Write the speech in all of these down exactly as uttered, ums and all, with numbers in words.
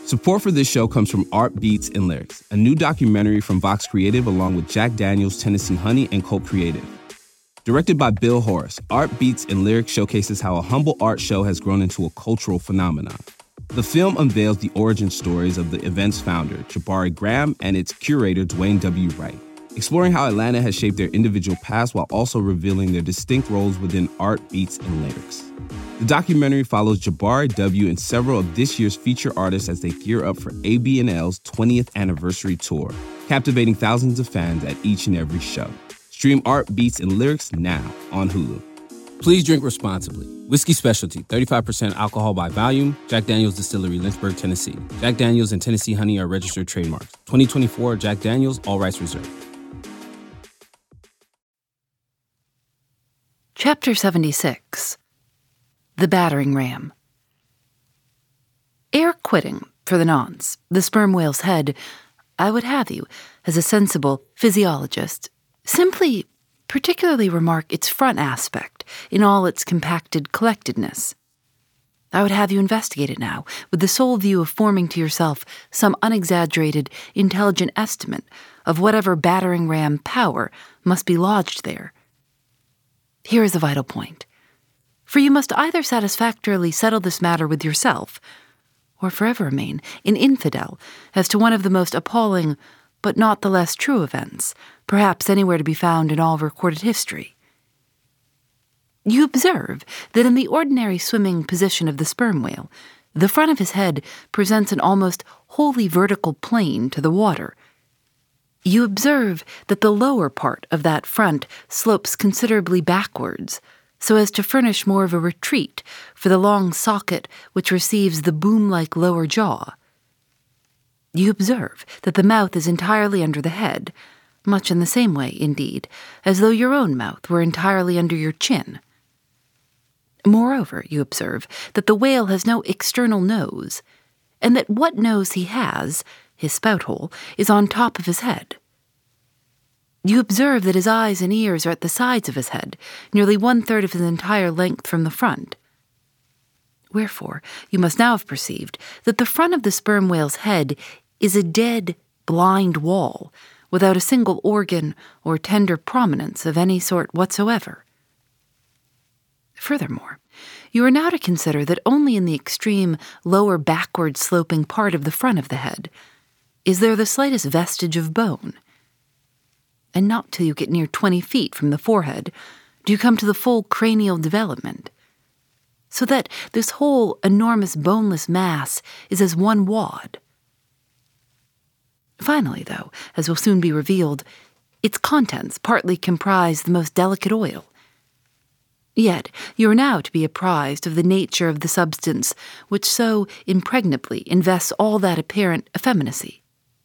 Support for this show comes from Art Beats and Lyrics, a new documentary from Vox Creative along with Jack Daniels, Tennessee Honey, and Cult Creative. Directed by Bill Horace, Art Beats and Lyrics showcases how a humble art show has grown into a cultural phenomenon. The film unveils the origin stories of the event's founder, Jabari Graham, and its curator, Dwayne W. Wright, exploring how Atlanta has shaped their individual paths while also revealing their distinct roles within Art Beats and Lyrics. The documentary follows Jabari W. and several of this year's feature artists as they gear up for A B N L's twentieth anniversary tour, captivating thousands of fans at each and every show. Stream Art Beats and Lyrics now on Hulu. Please drink responsibly. Whiskey Specialty, thirty-five percent alcohol by volume. Jack Daniels Distillery, Lynchburg, Tennessee. Jack Daniels and Tennessee Honey are registered trademarks. twenty twenty-four Jack Daniels, all rights reserved. Chapter seventy-six. The Battering Ram. Ere quitting, for the nonce, the sperm whale's head, I would have you, as a sensible physiologist, simply particularly remark its front aspect in all its compacted collectedness. I would have you investigate it now, with the sole view of forming to yourself some unexaggerated, intelligent estimate of whatever battering ram power must be lodged there. Here is a vital point. For you must either satisfactorily settle this matter with yourself, or forever remain an infidel as to one of the most appalling, but not the less true events, perhaps anywhere to be found in all recorded history. You observe that in the ordinary swimming position of the sperm whale, the front of his head presents an almost wholly vertical plane to the water. You observe that the lower part of that front slopes considerably backwards, so as to furnish more of a retreat for the long socket which receives the boom-like lower jaw. You observe that the mouth is entirely under the head, much in the same way, indeed, as though your own mouth were entirely under your chin. Moreover, you observe that the whale has no external nose, and that what nose he has, his spout hole, is on top of his head. You observe that his eyes and ears are at the sides of his head, nearly one-third of his entire length from the front. Wherefore, you must now have perceived that the front of the sperm whale's head is a dead, blind wall, without a single organ or tender prominence of any sort whatsoever. Furthermore, you are now to consider that only in the extreme lower backward-sloping part of the front of the head is there the slightest vestige of bone, and not till you get near twenty feet from the forehead do you come to the full cranial development, so that this whole enormous boneless mass is as one wad. Finally, though, as will soon be revealed, its contents partly comprise the most delicate oil. Yet you are now to be apprised of the nature of the substance which so impregnably invests all that apparent effeminacy.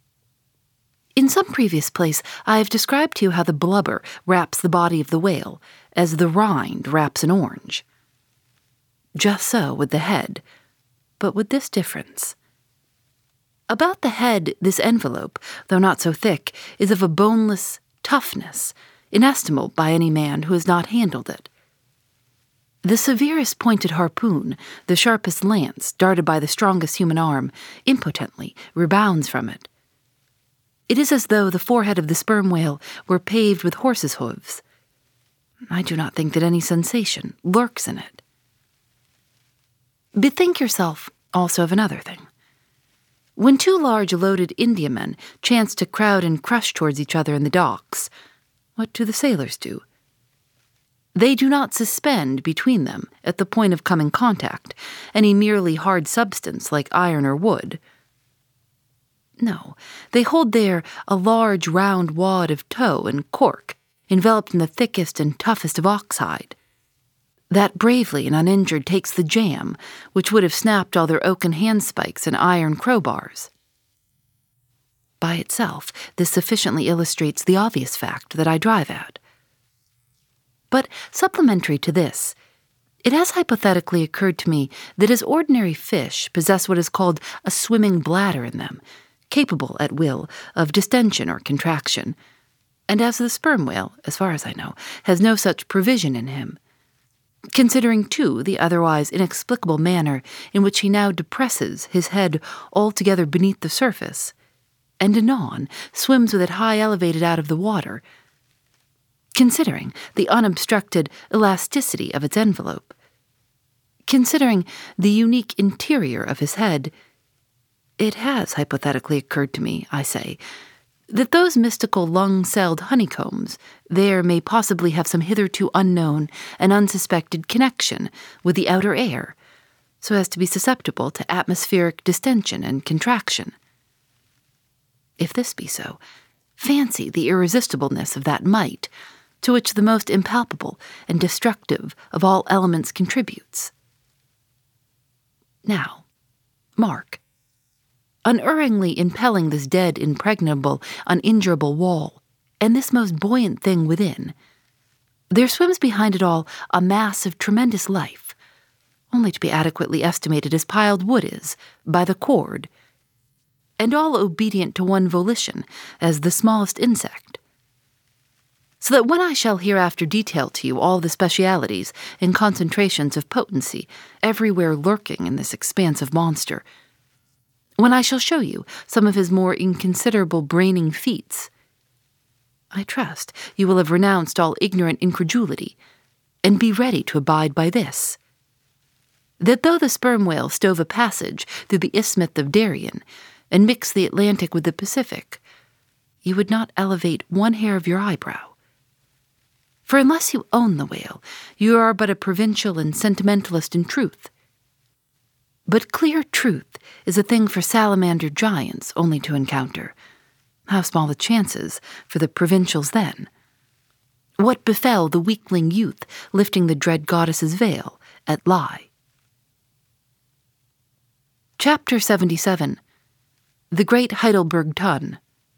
In some previous place, I have described to you how the blubber wraps the body of the whale, as the rind wraps an orange. Just so with the head, but with this difference. About the head, this envelope, though not so thick, is of a boneless toughness, inestimable by any man who has not handled it. The severest pointed harpoon, the sharpest lance, darted by the strongest human arm, impotently rebounds from it. It is as though the forehead of the sperm whale were paved with horses' hooves. I do not think that any sensation lurks in it. Bethink yourself also of another thing. When two large loaded Indiamen chance to crowd and crush towards each other in the docks, what do the sailors do? They do not suspend between them, at the point of coming contact, any merely hard substance like iron or wood. No, they hold there a large round wad of tow and cork, enveloped in the thickest and toughest of oxhide. That bravely and uninjured takes the jam, which would have snapped all their oaken handspikes and iron crowbars. By itself, this sufficiently illustrates the obvious fact that I drive at. But supplementary to this, it has hypothetically occurred to me that as ordinary fish possess what is called a swimming bladder in them, capable at will of distension or contraction, and as the sperm whale, as far as I know, has no such provision in him, Considering, too, the otherwise inexplicable manner in which he now depresses his head altogether beneath the surface, and anon swims with it high elevated out of the water. Considering the unobstructed elasticity of its envelope. Considering the unique interior of his head, it has hypothetically occurred to me, I say, that those mystical lung-celled honeycombs there may possibly have some hitherto unknown and unsuspected connection with the outer air, so as to be susceptible to atmospheric distension and contraction. If this be so, fancy the irresistibleness of that might, to which the most impalpable and destructive of all elements contributes. Now, mark. Unerringly impelling this dead, impregnable, uninjurable wall, and this most buoyant thing within, there swims behind it all a mass of tremendous life, only to be adequately estimated as piled wood is, by the cord, and all obedient to one volition, as the smallest insect. So that when I shall hereafter detail to you all the specialities and concentrations of potency everywhere lurking in this expansive monster, when I shall show you some of his more inconsiderable braining feats, I trust you will have renounced all ignorant incredulity, and be ready to abide by this, that though the sperm whale stove a passage through the Isthmus of Darien, and mixed the Atlantic with the Pacific, you would not elevate one hair of your eyebrow. For unless you own the whale, you are but a provincial and sentimentalist in truth. But clear truth is a thing for salamander giants only to encounter. How small the chances for the provincials then? What befell the weakling youth lifting the dread goddess's veil at Lie? Chapter seventy-seven. The Great Heidelberg Tun.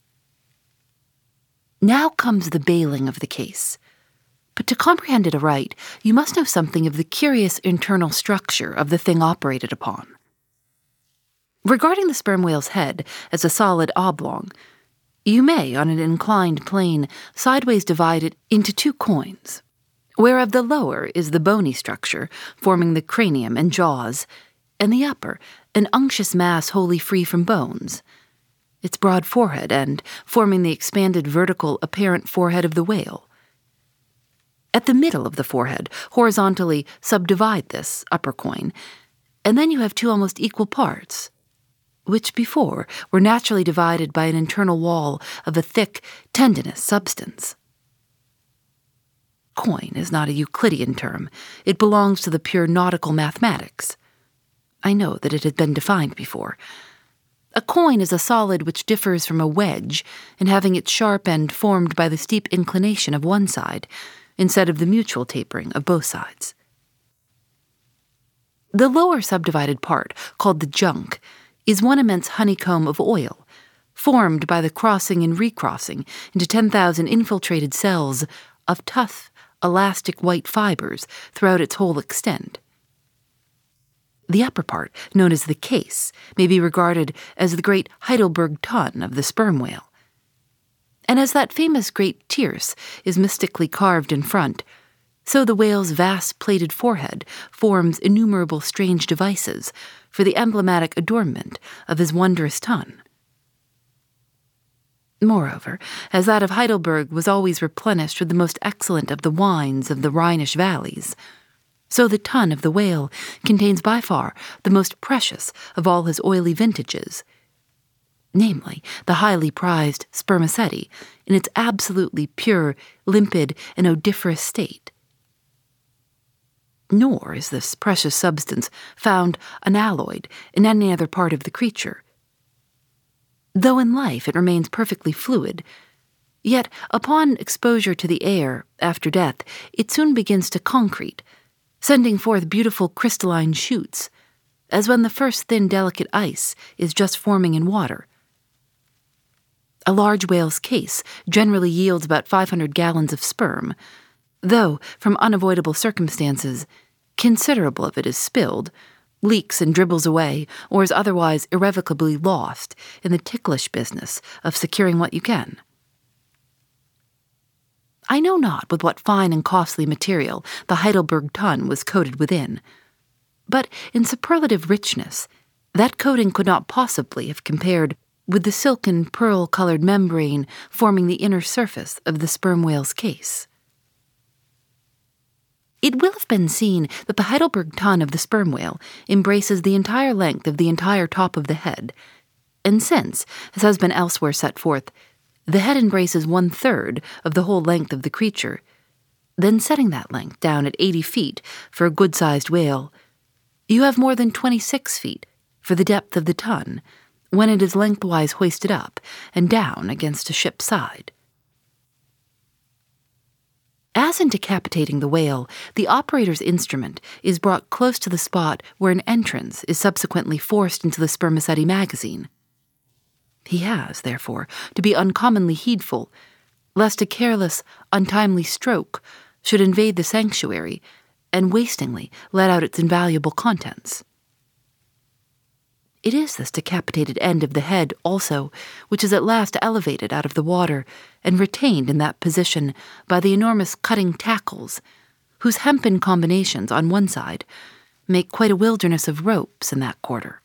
Now comes the bailing of the case. But to comprehend it aright, you must know something of the curious internal structure of the thing operated upon. Regarding the sperm whale's head as a solid oblong, you may, on an inclined plane, sideways divide it into two coins, whereof the lower is the bony structure, forming the cranium and jaws, and the upper, an unctuous mass wholly free from bones, its broad forehead and forming the expanded vertical apparent forehead of the whale. At the middle of the forehead, horizontally subdivide this upper coin, and then you have two almost equal parts, which before were naturally divided by an internal wall of a thick, tendinous substance. Coin is not a Euclidean term. It belongs to the pure nautical mathematics. I know that it had been defined before. A coin is a solid which differs from a wedge in having its sharp end formed by the steep inclination of one side, instead of the mutual tapering of both sides. The lower subdivided part, called the junk, is one immense honeycomb of oil, formed by the crossing and recrossing into ten thousand infiltrated cells of tough, elastic white fibers throughout its whole extent. The upper part, known as the case, may be regarded as the great Heidelberg Tun of the sperm whale. And as that famous great tierce is mystically carved in front, so the whale's vast plated forehead forms innumerable strange devices for the emblematic adornment of his wondrous tun. Moreover, as that of Heidelberg was always replenished with the most excellent of the wines of the Rhinish valleys, so the tun of the whale contains by far the most precious of all his oily vintages, namely the highly prized spermaceti in its absolutely pure, limpid, and odoriferous state. Nor is this precious substance found unalloyed in any other part of the creature. Though in life it remains perfectly fluid, yet upon exposure to the air after death it soon begins to concrete, sending forth beautiful crystalline shoots, as when the first thin delicate ice is just forming in water. A large whale's case generally yields about five hundred gallons of sperm, though, from unavoidable circumstances, considerable of it is spilled, leaks and dribbles away, or is otherwise irrevocably lost in the ticklish business of securing what you can. I know not with what fine and costly material the Heidelberg tun was coated within, but in superlative richness, that coating could not possibly have compared with the silken pearl-colored membrane forming the inner surface of the sperm whale's case. It will have been seen that the Heidelberg tun of the sperm whale embraces the entire length of the entire top of the head, and since, as has been elsewhere set forth, the head embraces one-third of the whole length of the creature, then setting that length down at eighty feet for a good-sized whale, you have more than twenty-six feet for the depth of the tun when it is lengthwise hoisted up and down against a ship's side. As in decapitating the whale, the operator's instrument is brought close to the spot where an entrance is subsequently forced into the spermaceti magazine. He has, therefore, to be uncommonly heedful, lest a careless, untimely stroke should invade the sanctuary and wastingly let out its invaluable contents. It is this decapitated end of the head, also, which is at last elevated out of the water and retained in that position by the enormous cutting tackles, whose hempen combinations on one side make quite a wilderness of ropes in that quarter.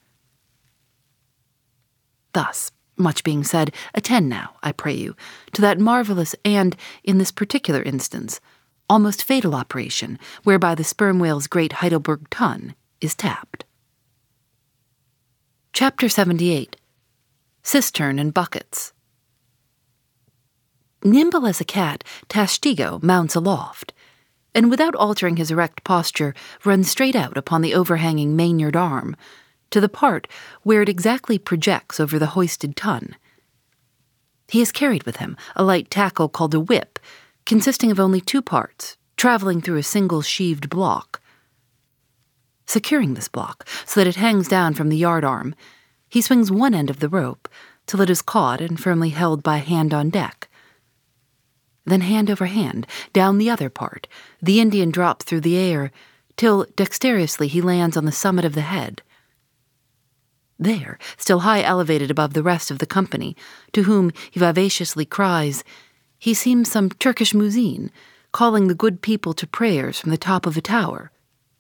Thus, much being said, attend now, I pray you, to that marvelous and, in this particular instance, almost fatal operation whereby the sperm whale's great Heidelberg tun is tapped. Chapter seventy-eight. Cistern and Buckets. Nimble as a cat, Tashtego mounts aloft, and without altering his erect posture, runs straight out upon the overhanging mainyard arm, to the part where it exactly projects over the hoisted tun. He has carried with him a light tackle called a whip, consisting of only two parts, traveling through a single sheaved block. Securing this block so that it hangs down from the yard arm, he swings one end of the rope till it is caught and firmly held by a hand on deck. Then hand over hand, down the other part, the Indian drops through the air, till dexterously he lands on the summit of the head. There, still high elevated above the rest of the company, to whom he vivaciously cries, he seems some Turkish muezzin, calling the good people to prayers from the top of a tower.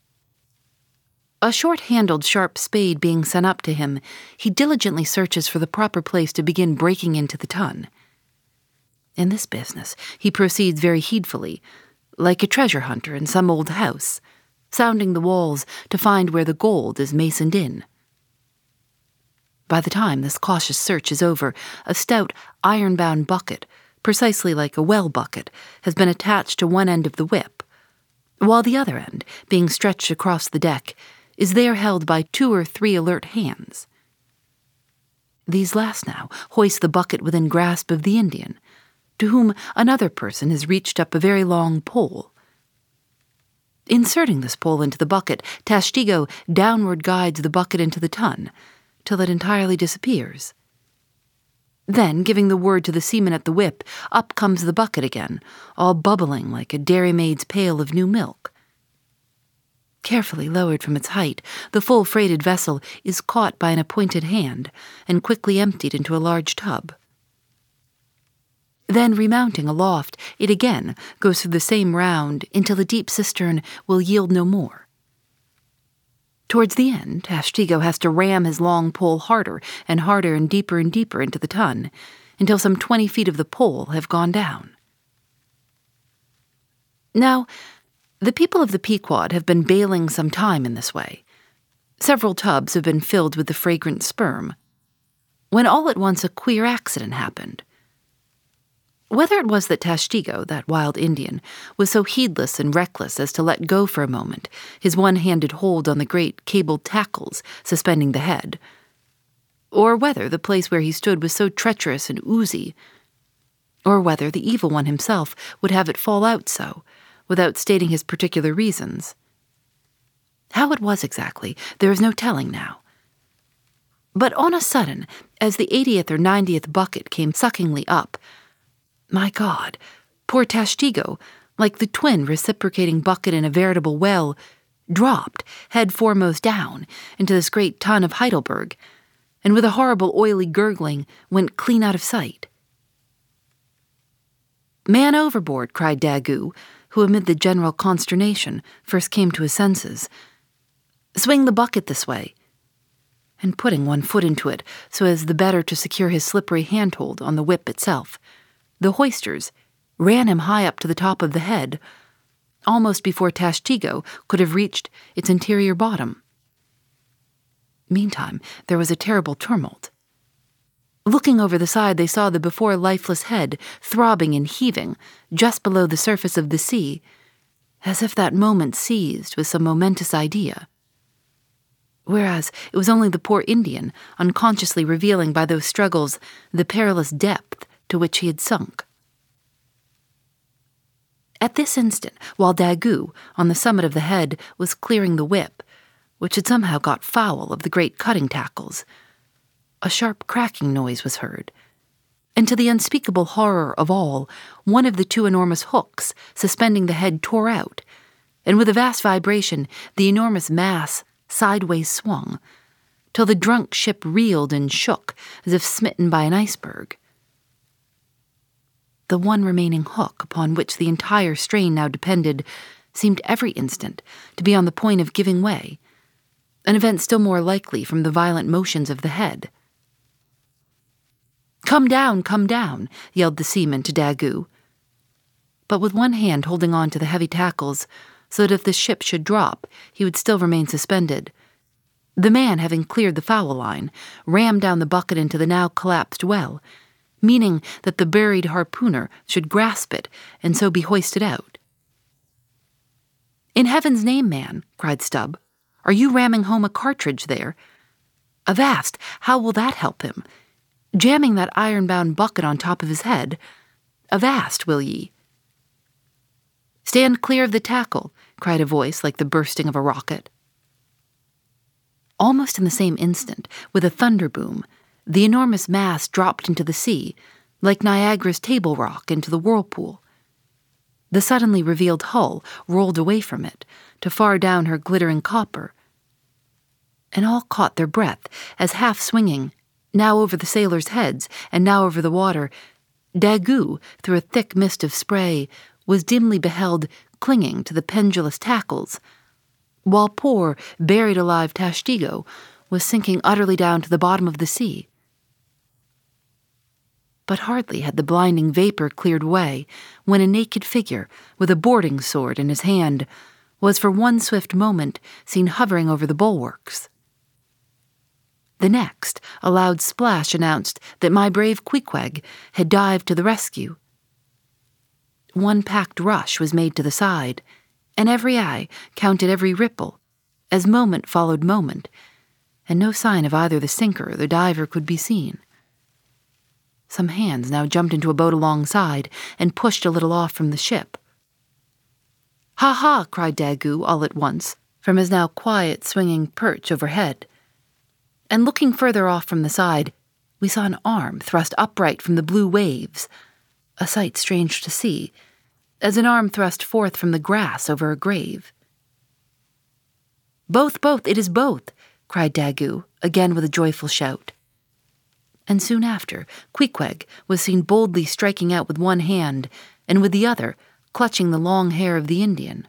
A short-handled sharp spade being sent up to him, he diligently searches for the proper place to begin breaking into the tun. In this business he proceeds very heedfully, like a treasure hunter in some old house, sounding the walls to find where the gold is masoned in. By the time this cautious search is over, a stout, iron-bound bucket, precisely like a well bucket, has been attached to one end of the whip, while the other end, being stretched across the deck, is there held by two or three alert hands. These last now hoist the bucket within grasp of the Indian, to whom another person has reached up a very long pole. Inserting this pole into the bucket, Tashtego downward guides the bucket into the tun, till it entirely disappears. Then, giving the word to the seaman at the whip, up comes the bucket again, all bubbling like a dairymaid's pail of new milk. Carefully lowered from its height, the full-freighted vessel is caught by an appointed hand and quickly emptied into a large tub. Then, remounting aloft, it again goes through the same round until the deep cistern will yield no more. Towards the end, Tashtego has to ram his long pole harder and harder and deeper and deeper into the tun, until some twenty feet of the pole have gone down. Now, the people of the Pequod have been bailing some time in this way. Several tubs have been filled with the fragrant sperm, when all at once a queer accident happened. Whether it was that Tashtego, that wild Indian, was so heedless and reckless as to let go for a moment his one-handed hold on the great cabled tackles suspending the head, or whether the place where he stood was so treacherous and oozy, or whether the evil one himself would have it fall out so, without stating his particular reasons. How it was exactly, there is no telling now. But on a sudden, as the eightieth or ninetieth bucket came suckingly up, my God, poor Tashtego, like the twin reciprocating bucket in a veritable well, dropped, head foremost down, into this great tun of Heidelberg, and with a horrible oily gurgling went clean out of sight. "Man overboard," cried Daggoo, who amid the general consternation first came to his senses. "Swing the bucket this way." And putting one foot into it so as the better to secure his slippery handhold on the whip itself, the hoisters ran him high up to the top of the head, almost before Tashtego could have reached its interior bottom. Meantime, there was a terrible tumult. Looking over the side, they saw the before lifeless head throbbing and heaving just below the surface of the sea, as if that moment seized with some momentous idea. Whereas it was only the poor Indian, unconsciously revealing by those struggles the perilous depth to which he had sunk. At this instant, while Daggoo, on the summit of the head, was clearing the whip, which had somehow got foul of the great cutting tackles, a sharp cracking noise was heard, and to the unspeakable horror of all, one of the two enormous hooks suspending the head tore out, and with a vast vibration the enormous mass sideways swung, till the drunk ship reeled and shook as if smitten by an iceberg. The one remaining hook upon which the entire strain now depended seemed every instant to be on the point of giving way, an event still more likely from the violent motions of the head. "Come down, come down," yelled the seaman to Daggoo. But with one hand holding on to the heavy tackles, so that if the ship should drop, he would still remain suspended, the man, having cleared the foul line, rammed down the bucket into the now collapsed well, meaning that the buried harpooner should grasp it and so be hoisted out. "In heaven's name, man," cried Stubb, "are you ramming home a cartridge there? Avast, how will that help him? Jamming that iron-bound bucket on top of his head? Avast, will ye?" "Stand clear of the tackle," cried a voice like the bursting of a rocket. Almost in the same instant, with a thunder boom, the enormous mass dropped into the sea, like Niagara's Table Rock into the whirlpool. The suddenly revealed hull rolled away from it, to far down her glittering copper. And all caught their breath as, half-swinging, now over the sailors' heads and now over the water, Daggoo, through a thick mist of spray, was dimly beheld clinging to the pendulous tackles, while poor, buried alive Tashtego was sinking utterly down to the bottom of the sea. But hardly had the blinding vapor cleared away when a naked figure, with a boarding sword in his hand, was for one swift moment seen hovering over the bulwarks. The next, a loud splash announced that my brave Queequeg had dived to the rescue. One packed rush was made to the side, and every eye counted every ripple, as moment followed moment, and no sign of either the sinker or the diver could be seen. Some hands now jumped into a boat alongside and pushed a little off from the ship. "Ha ha!" cried Daggoo all at once, from his now quiet swinging perch overhead. And looking further off from the side, we saw an arm thrust upright from the blue waves, a sight strange to see, as an arm thrust forth from the grass over a grave. "Both, both, it is both!" cried Daggoo, again with a joyful shout. And soon after, Queequeg was seen boldly striking out with one hand, and with the other clutching the long hair of the Indian.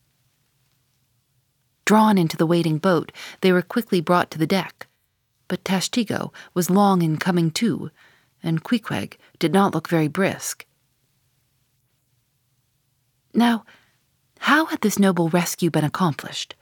Drawn into the waiting boat, they were quickly brought to the deck, but Tashtego was long in coming to, and Queequeg did not look very brisk. Now, how had this noble rescue been accomplished?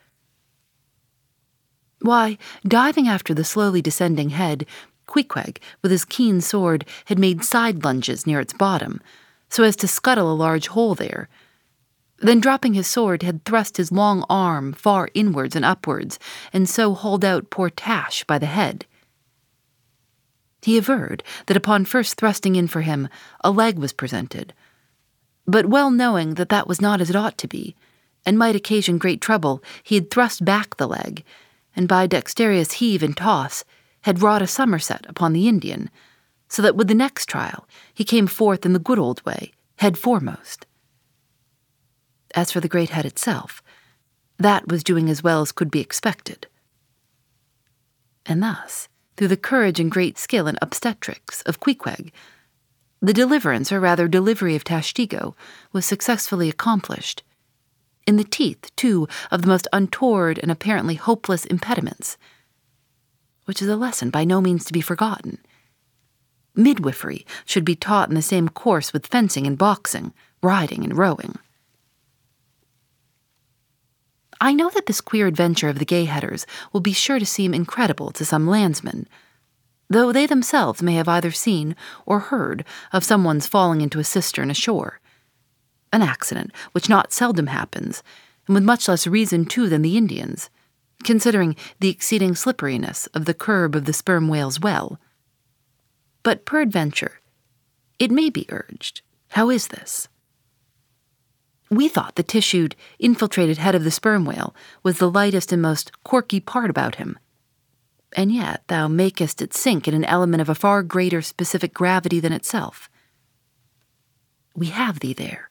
Why, diving after the slowly descending head, Queequeg, with his keen sword, had made side lunges near its bottom, so as to scuttle a large hole there. Then, dropping his sword, had thrust his long arm far inwards and upwards, and so hauled out poor Tash by the head. He averred that upon first thrusting in for him, a leg was presented, but well knowing that that was not as it ought to be, and might occasion great trouble, he had thrust back the leg, and by a dexterous heave and toss, had wrought a somerset upon the Indian, so that with the next trial he came forth in the good old way, head foremost. As for the great head itself, that was doing as well as could be expected. And thus, through the courage and great skill in obstetrics of Queequeg, The deliverance, or rather delivery of Tashtego, was successfully accomplished. In the teeth, too, of the most untoward and apparently hopeless impediments, which is a lesson by no means to be forgotten. Midwifery should be taught in the same course with fencing and boxing, riding and rowing. I know that this queer adventure of the Gayheaders will be sure to seem incredible to some landsmen, though they themselves may have either seen or heard of someone's falling into a cistern ashore. An accident which not seldom happens, and with much less reason too than the Indians, considering the exceeding slipperiness of the curb of the sperm whale's well. But peradventure, it may be urged, how is this? We thought the tissued, infiltrated head of the sperm whale was the lightest and most corky part about him, and yet thou makest it sink in an element of a far greater specific gravity than itself. We have thee there.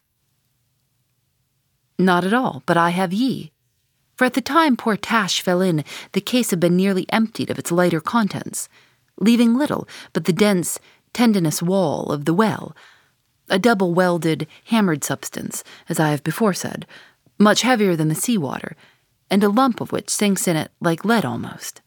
Not at all, but I have ye. For at the time poor Tash fell in, the case had been nearly emptied of its lighter contents, leaving little but the dense, tendinous wall of the well, a double-welded, hammered substance, as I have before said, much heavier than the sea-water, and a lump of which sinks in it like lead almost.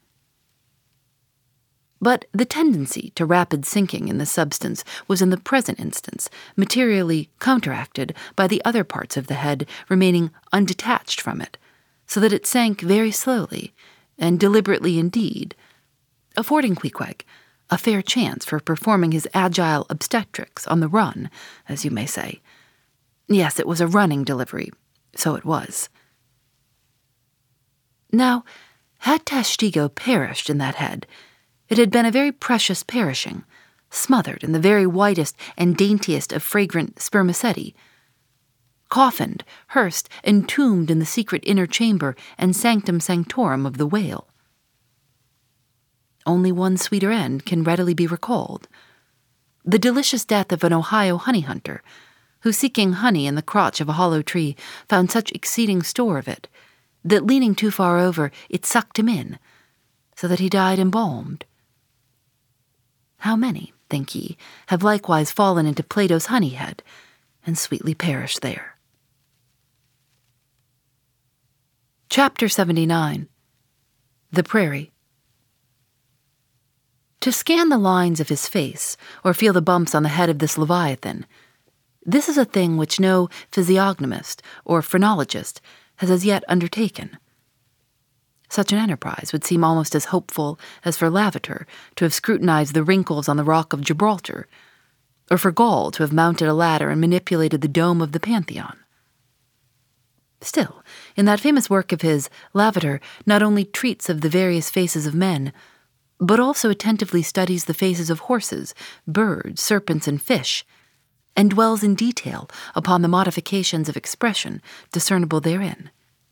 But the tendency to rapid sinking in the substance was in the present instance materially counteracted by the other parts of the head remaining undetached from it, so that it sank very slowly, and deliberately indeed, affording Queequeg a fair chance for performing his agile obstetrics on the run, as you may say. Yes, it was a running delivery, so it was. Now, had Tashtego perished in that head, it had been a very precious perishing, smothered in the very whitest and daintiest of fragrant spermaceti, coffined, hearsed, entombed in the secret inner chamber and sanctum sanctorum of the whale. Only one sweeter end can readily be recalled. The delicious death of an Ohio honey hunter, who, seeking honey in the crotch of a hollow tree, found such exceeding store of it, that leaning too far over, it sucked him in, so that he died embalmed. How many, think ye, have likewise fallen into Plato's honey head, and sweetly perished there? Chapter seventy-nine. The Prairie. To scan the lines of his face, or feel the bumps on the head of this Leviathan, this is a thing which no physiognomist or phrenologist has as yet undertaken. Such an enterprise would seem almost as hopeful as for Lavater to have scrutinized the wrinkles on the rock of Gibraltar, or for Gall to have mounted a ladder and manipulated the dome of the Pantheon. Still, in that famous work of his, Lavater not only treats of the various faces of men, but also attentively studies the faces of horses, birds, serpents, and fish, and dwells in detail upon the modifications of expression discernible therein.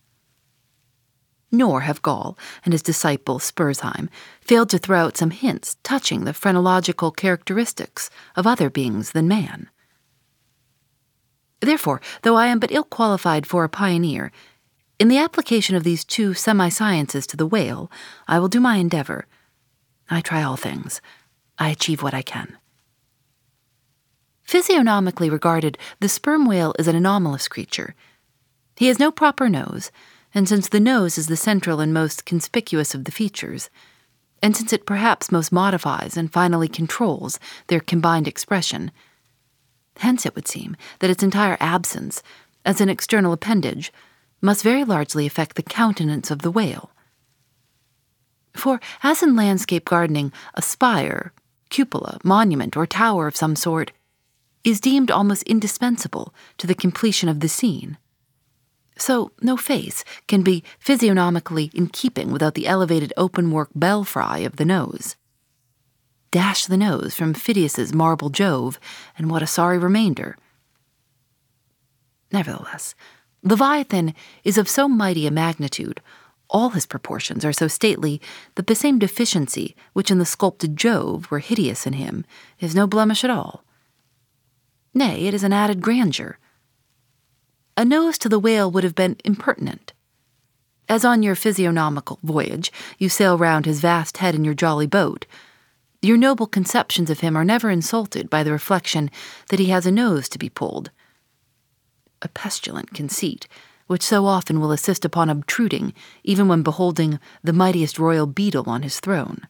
Nor have Gall and his disciple Spurzheim failed to throw out some hints touching the phrenological characteristics of other beings than man. Therefore, though I am but ill qualified for a pioneer, in the application of these two semi-sciences to the whale, I will do my endeavor. I try all things. I achieve what I can. Physiognomically regarded, the sperm whale is an anomalous creature. He has no proper nose, and since the nose is the central and most conspicuous of the features, and since it perhaps most modifies and finally controls their combined expression, hence it would seem that its entire absence, as an external appendage, must very largely affect the countenance of the whale. For, as in landscape gardening, a spire, cupola, monument, or tower of some sort is deemed almost indispensable to the completion of the scene, so no face can be physiognomically in keeping without the elevated open-work belfry of the nose. Dash the nose from Phidias's marble Jove, and what a sorry remainder. Nevertheless, Leviathan is of so mighty a magnitude, all his proportions are so stately, that the same deficiency which in the sculpted Jove were hideous in him is no blemish at all. Nay, it is an added grandeur. A nose to the whale would have been impertinent. As on your physiognomical voyage you sail round his vast head in your jolly boat, Your noble conceptions of him are never insulted by the reflection that he has a nose to be pulled. A pestilent conceit, which so often will insist upon obtruding, even when beholding the mightiest royal beetle on his throne.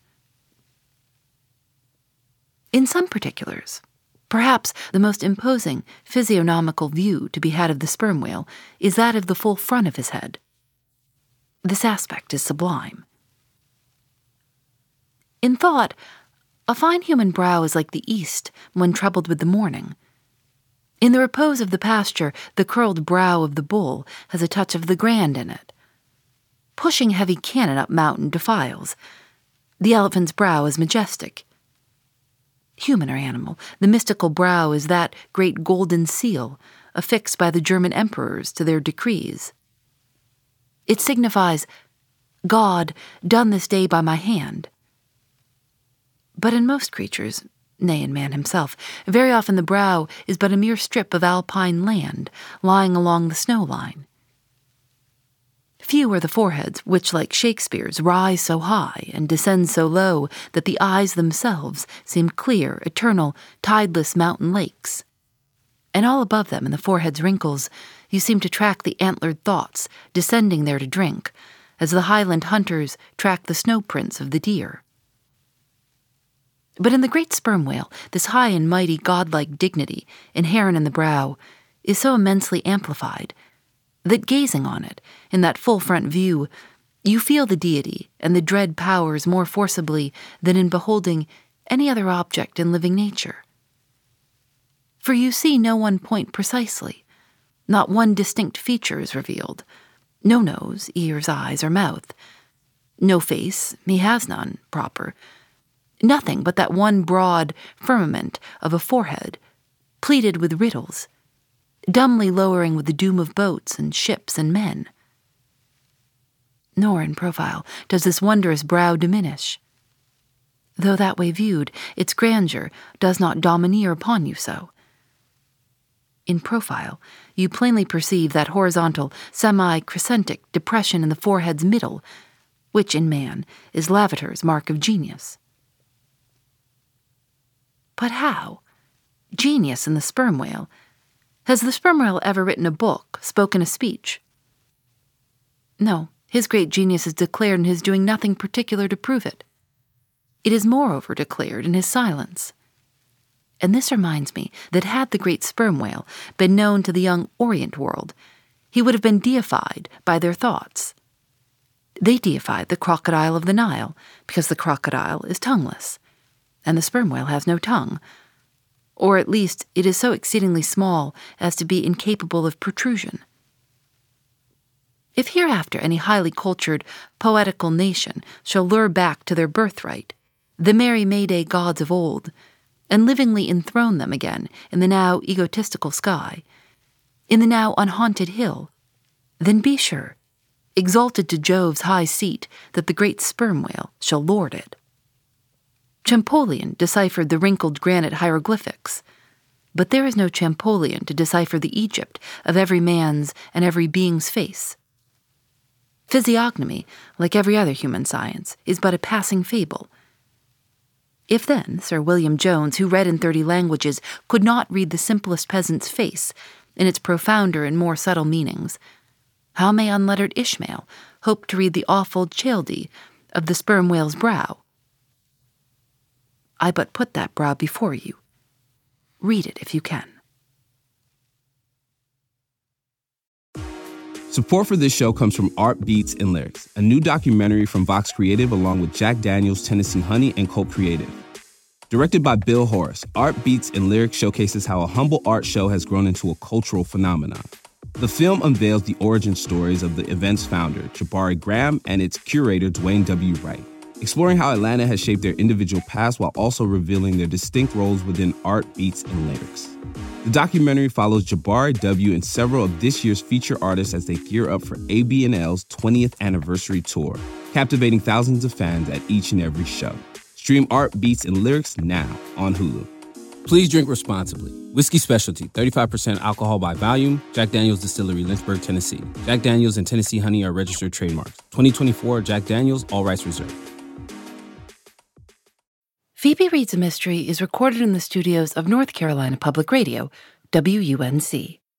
In some particulars, perhaps the most imposing physiognomical view to be had of the sperm whale is that of the full front of his head. This aspect is sublime. In thought, a fine human brow is like the east when troubled with the morning. In the repose of the pasture, the curled brow of the bull has a touch of the grand in it. Pushing heavy cannon up mountain defiles, the elephant's brow is majestic. Human or animal, the mystical brow is that great golden seal affixed by the German emperors to their decrees. It signifies, God, done this day by my hand. But in most creatures, nay, in man himself, very often the brow is but a mere strip of alpine land lying along the snow line. Few are the foreheads which, like Shakespeare's, rise so high and descend so low that the eyes themselves seem clear, eternal, tideless mountain lakes. And all above them, in the forehead's wrinkles, you seem to track the antlered thoughts descending there to drink, as the Highland hunters track the snow prints of the deer. But in the great sperm whale, this high and mighty godlike dignity, inherent in the brow, is so immensely amplified that gazing on it, in that full front view, you feel the deity and the dread powers more forcibly than in beholding any other object in living nature. For you see no one point precisely, not one distinct feature is revealed, no nose, ears, eyes, or mouth, no face, he has none, proper, nothing but that one broad firmament of a forehead, pleated with riddles, dumbly lowering with the doom of boats and ships and men. Nor in profile does this wondrous brow diminish. Though that way viewed, its grandeur does not domineer upon you so. In profile, you plainly perceive that horizontal, semi-crescentic depression in the forehead's middle, which in man is Lavater's mark of genius. But how? Genius in the sperm whale? Has the sperm whale ever written a book, spoken a speech? No, his great genius is declared in his doing nothing particular to prove it. It is moreover declared in his silence. And this reminds me that had the great sperm whale been known to the young Orient world, he would have been deified by their thoughts. They deified the crocodile of the Nile because the crocodile is tongueless, and the sperm whale has no tongue. Or at least it is so exceedingly small as to be incapable of protrusion. If hereafter any highly cultured, poetical nation shall lure back to their birthright the merry May-Day gods of old, and livingly enthrone them again in the now egotistical sky, in the now unhaunted hill, then be sure, exalted to Jove's high seat, that the great sperm whale shall lord it. Champollion deciphered the wrinkled granite hieroglyphics, but there is no Champollion to decipher the Egypt of every man's and every being's face. Physiognomy, like every other human science, is but a passing fable. If then Sir William Jones, who read in thirty languages, could not read the simplest peasant's face in its profounder and more subtle meanings, how may unlettered Ishmael hope to read the awful Chaldee of the sperm whale's brow? I but put that brow before you. Read it if you can. Support for this show comes from Art Beats and Lyrics, a new documentary from Vox Creative along with Jack Daniels, Tennessee Honey, and Colt Creative. Directed by Bill Horace, Art Beats and Lyrics showcases how a humble art show has grown into a cultural phenomenon. The film unveils the origin stories of the event's founder, Jabari Graham, and its curator, Dwayne W. Wright, exploring how Atlanta has shaped their individual paths while also revealing their distinct roles within art, beats, and lyrics. The documentary follows Jabari W. and several of this year's feature artists as they gear up for A B N L's twentieth anniversary tour, captivating thousands of fans at each and every show. Stream Art, Beats, and Lyrics now on Hulu. Please drink responsibly. Whiskey Specialty, thirty-five percent alcohol by volume. Jack Daniels Distillery, Lynchburg, Tennessee. Jack Daniels and Tennessee Honey are registered trademarks. twenty twenty-four Jack Daniels, all rights reserved. Phoebe Libby Reads a Mystery is recorded in the studios of North Carolina Public Radio, W U N C.